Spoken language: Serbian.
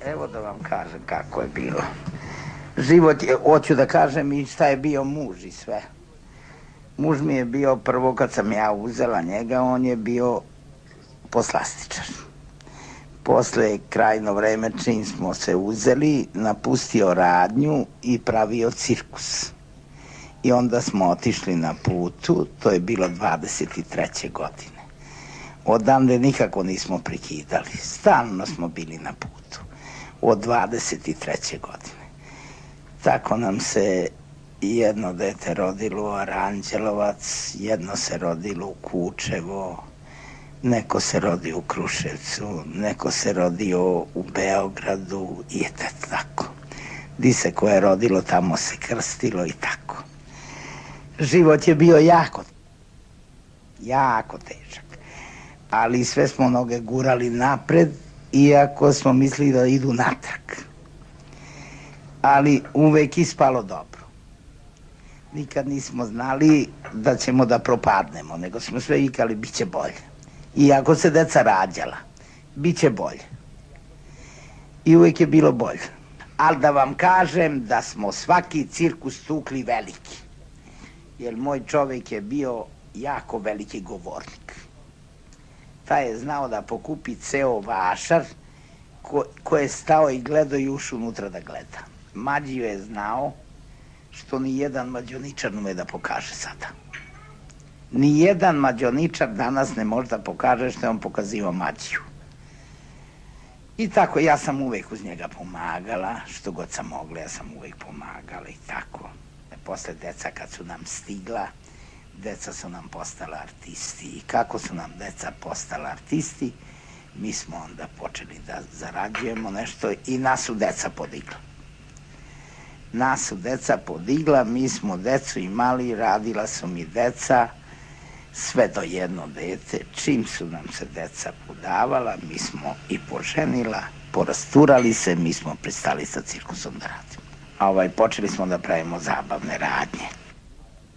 Evo da vam kažem kako je bilo. Život je, hoću da kažem i šta je bio muž i sve. Muž mi je bio prvo kad sam ja uzela njega, on je bio poslastičar. Posle krajno vreme čim smo se uzeli, napustio radnju i pravio cirkus. I onda smo otišli na putu, to je bilo 23. godine. Odande nikako nismo prekidali, stalno smo bili na putu. Od 23. godine. Tako nam se jedno dete rodilo u Aranđelovac, jedno se rodilo u Kučevo, neko se rodio u Kruševcu, neko se rodio u Beogradu i tako. Di se ko je rodilo, tamo se krstilo i tako. Život je bio jako težak, ali sve smo noge gurali napred, iako smo mislili da idu natrag. Ali uvek ispalo dobro. Nikad nismo znali da ćemo da propadnemo, nego smo sve vikali bit će bolje. Iako se deca rađala, bit će bolje. I uvek je bilo bolje. Ali da vam kažem da smo svaki cirkus tukli veliki. Jer moj čovjek je bio jako veliki govornik. Taj je znao da pokupi ceo vašar ko je stao i gledao i ušao unutra da gleda. Mađio je znao što ni jedan mađioničar ne ume da pokaže sada. Ni jedan mađioničar danas ne može da pokaže što je on pokazivao Mađiju. I tako, ja sam uvek uz njega pomagala, što god sam mogla, ja sam uvek pomagala i tako. Posle deca kad su nam stigla, deca su nam postala artisti. I kako su nam deca postala artisti, mi smo onda počeli da zarađujemo nešto i nas su deca podigla. Nas su deca podigla, mi smo decu imali, radila su mi deca, sve do jedno dete. Čim su nam se deca podavala, mi smo i poženila, porasturali se, mi smo prestali sa cirkusom da radimo. Počeli smo da pravimo zabavne radnje.